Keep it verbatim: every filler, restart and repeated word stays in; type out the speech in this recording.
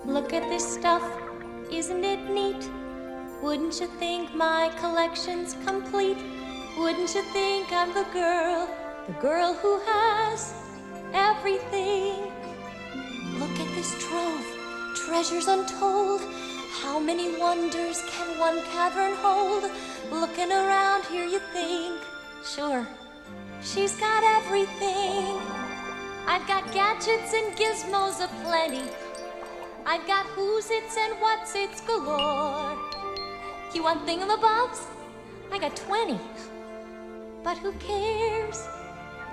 Look at this stuff, isn't it neat? Wouldn't you think my collection's complete? Wouldn't you think I'm the girl, the girl who has everything? Look at this trove, treasures untold. How many wonders can one cavern hold? Looking around here you think, sure, she's got everything. I've got gadgets and gizmos aplenty. I've got who's its and what's its galore. You want thingamabobs? I got twenty. But who cares?